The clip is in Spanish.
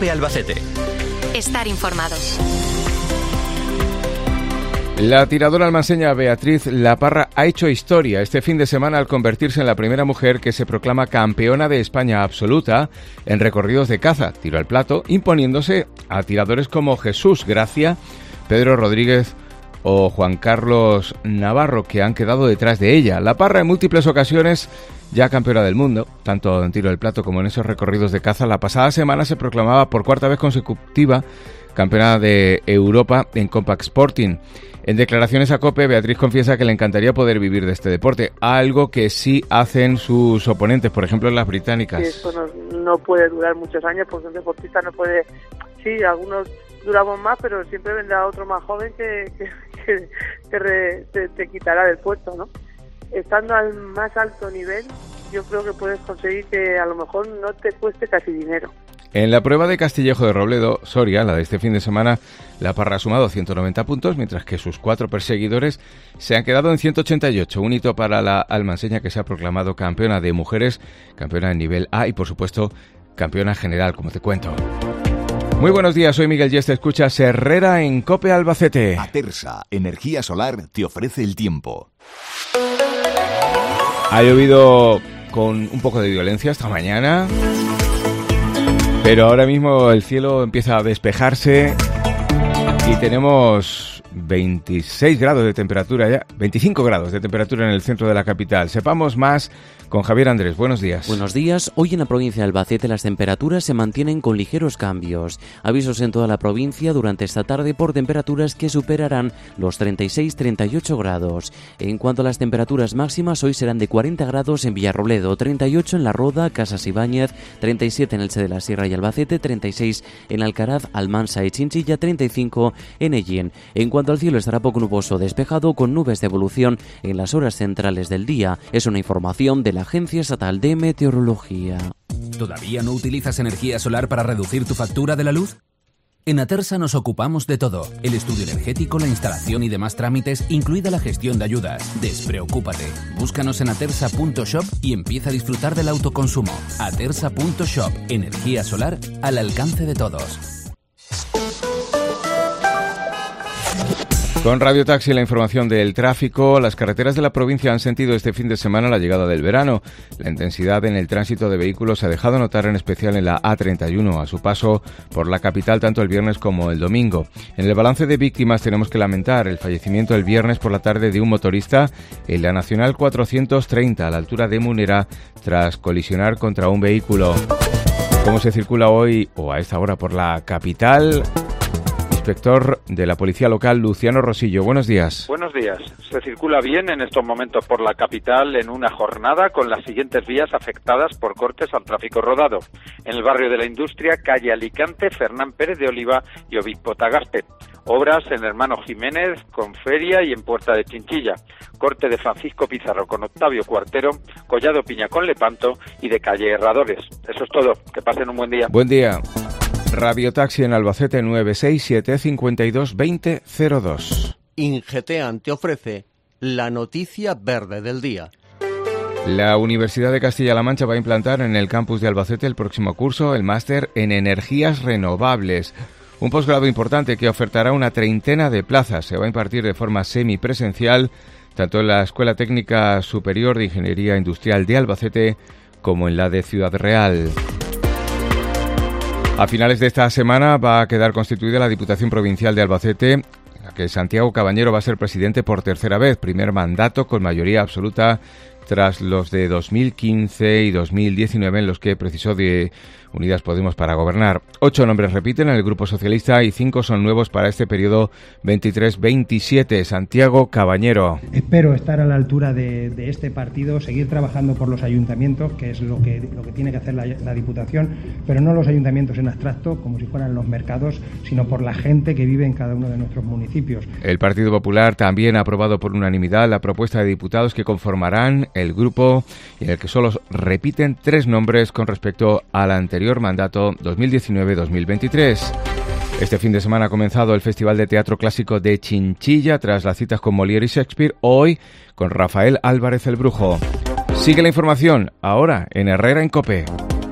COPE Albacete. Estar informados. La tiradora almanseña Beatriz Laparra ha hecho historia este fin de semana al convertirse en la primera mujer que se proclama campeona de España absoluta en recorridos de caza, tiro al plato, imponiéndose a tiradores como Jesús Gracia, Pedro Rodríguez o Juan Carlos Navarro, que han quedado detrás de ella. Laparra en múltiples ocasiones ya campeona del mundo, tanto en tiro al plato como en esos recorridos de caza. La pasada semana se proclamaba por cuarta vez consecutiva campeona de Europa en Compact Sporting. En declaraciones a COPE, Beatriz confiesa que le encantaría poder vivir de este deporte, algo que sí hacen sus oponentes, por ejemplo las británicas. Sí, eso no puede durar muchos años porque un deportista no puede... Sí, algunos duramos más, pero siempre vendrá otro más joven que te quitará del puesto, ¿no? Estando al más alto nivel, yo creo que puedes conseguir que a lo mejor no te cueste casi dinero. En la prueba de Castillejo de Robledo, Soria, la de este fin de semana, Laparra ha sumado 190 puntos, mientras que sus 4 perseguidores se han quedado en 188, un hito para la almanseña que se ha proclamado campeona de mujeres, campeona en nivel A y, por supuesto, campeona general, como te cuento. Muy buenos días, soy Miguel Yeste, escuchas Herrera en COPE Albacete. Atersa, energía solar, te ofrece el tiempo. Ha llovido con un poco de violencia esta mañana, pero ahora mismo el cielo empieza a despejarse y tenemos 26 grados de temperatura ya, 25 grados de temperatura en el centro de la capital. Sepamos más con Javier Andrés. Buenos días. Buenos días. Hoy en la provincia de Albacete las temperaturas se mantienen con ligeros cambios. Avisos en toda la provincia durante esta tarde por temperaturas que superarán los 36-38 grados. En cuanto a las temperaturas máximas, hoy serán de 40 grados en Villarrobledo, 38 en La Roda, Casas Ibáñez, 37 en Elche de la Sierra y Albacete, 36 en Alcaraz, Almansa y Chinchilla, 35 en Ellín. En cuanto al cielo, estará poco nuboso despejado con nubes de evolución en las horas centrales del día. Es una información de la Agencia Estatal de Meteorología. ¿Todavía no utilizas energía solar para reducir tu factura de la luz? En Atersa nos ocupamos de todo. El estudio energético, la instalación y demás trámites, incluida la gestión de ayudas. Despreocúpate. Búscanos en atersa.shop y empieza a disfrutar del autoconsumo. Atersa.shop. Energía solar al alcance de todos. Con Radio Taxi, la información del tráfico. Las carreteras de la provincia han sentido este fin de semana la llegada del verano. La intensidad en el tránsito de vehículos se ha dejado notar en especial en la A31, a su paso por la capital tanto el viernes como el domingo. En el balance de víctimas tenemos que lamentar el fallecimiento el viernes por la tarde de un motorista en la Nacional 430 a la altura de Munera tras colisionar contra un vehículo. ¿Cómo se circula hoy o a esta hora por la capital? Inspector de la Policía Local, Luciano Rosillo. Buenos días. Buenos días. Se circula bien en estos momentos por la capital en una jornada con las siguientes vías afectadas por cortes al tráfico rodado. En el barrio de la Industria, calle Alicante, Fernán Pérez de Oliva y Obispo Tagaspe. Obras en Hermano Jiménez, con Feria y en Puerta de Chinchilla. Corte de Francisco Pizarro con Octavio Cuartero, Collado Piña con Lepanto y de calle Herradores. Eso es todo. Que pasen un buen día. Buen día. Radio Taxi en Albacete 967 52 20 02. Ingeteam te ofrece la noticia verde del día. La Universidad de Castilla-La Mancha va a implantar en el campus de Albacete el próximo curso el máster en energías renovables. Un posgrado importante que ofertará una treintena de plazas. Se va a impartir de forma semipresencial tanto en la Escuela Técnica Superior de Ingeniería Industrial de Albacete como en la de Ciudad Real. A finales de esta semana va a quedar constituida la Diputación Provincial de Albacete, en la que Santiago Cabañero va a ser presidente por tercera vez, primer mandato con mayoría absoluta tras los de 2015 y 2019 en los que precisó de Unidas Podemos para gobernar. 8 nombres repiten en el Grupo Socialista y 5 son nuevos para este periodo 23-27. Santiago Cabañero. Espero estar a la altura de este partido, seguir trabajando por los ayuntamientos, que es lo que tiene que hacer la Diputación, pero no los ayuntamientos en abstracto, como si fueran los mercados, sino por la gente que vive en cada uno de nuestros municipios. El Partido Popular también ha aprobado por unanimidad la propuesta de diputados que conformarán el grupo, en el que solo repiten 3 nombres con respecto al anterior mandato 2019-2023. Este fin de semana ha comenzado el Festival de Teatro Clásico de Chinchilla tras las citas con Molière y Shakespeare, hoy con Rafael Álvarez el Brujo. Sigue la información ahora en Herrera en COPE.